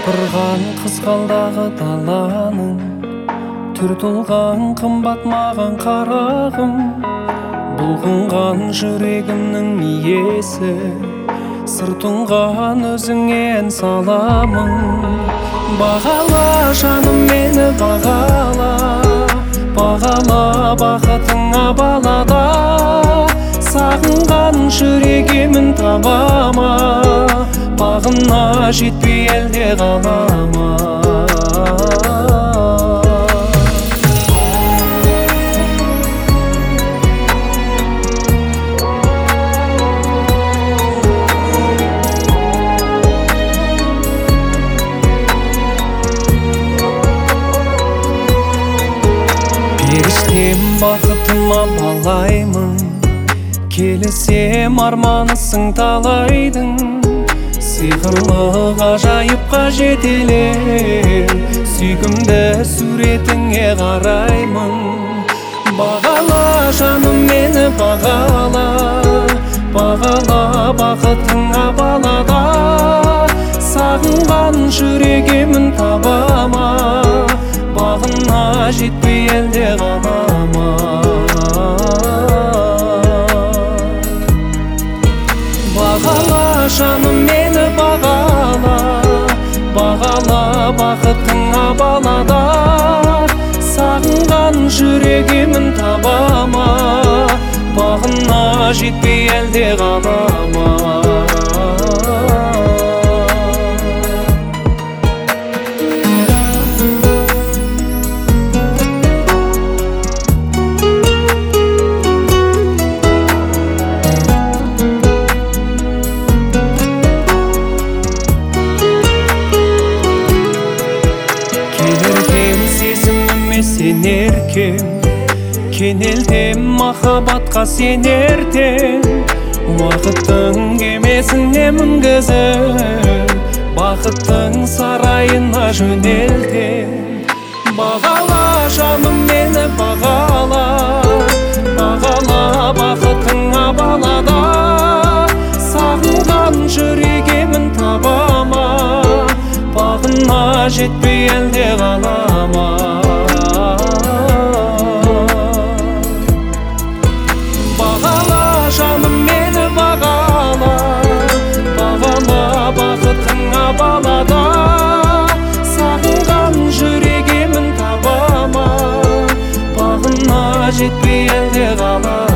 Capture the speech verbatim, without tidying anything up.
Сапырған қызғалдағы даланың, түр тұлған қымбат маған қарағым. Бұлғынған жүрегімнің иесі, сыр тұнған өзіңе ән саламын. Бағала жаным мені бағала, бағала бақытыңа балада. Сағынған жүрегімін табама, бағына жетпей әлде қалама. Періштем бақытыма балаймын, келісем арманысың талайдың. Сиқырлы ғажайыпқа жетелер, сүйкімді суретіңе қараймын. Бағала жаным мені бағала, бағала бақытыңа балада. Сағынған жүрегімін табама, бағына жетпей әлде қалама. Бағала жаным мені бағала, бағала бақытыңа балада. Сағынған жүрегімін табама, бағына жетпей әлде қалама. Сенеркем, кенелдем махаббатқа сенертем. Уақыттың кемесіне мінгізіп, бақыттың сарайына жөнелтем. Бағала жаным мені бағала, бағала бақытыңа балада. Сағынған жүрегімін табама, бағына жетпей әлде қалама. Жаным мені бағала, бағала бақытыңа балада. Сағынған жүрегімін табама, бағына жетпей әлде қалама.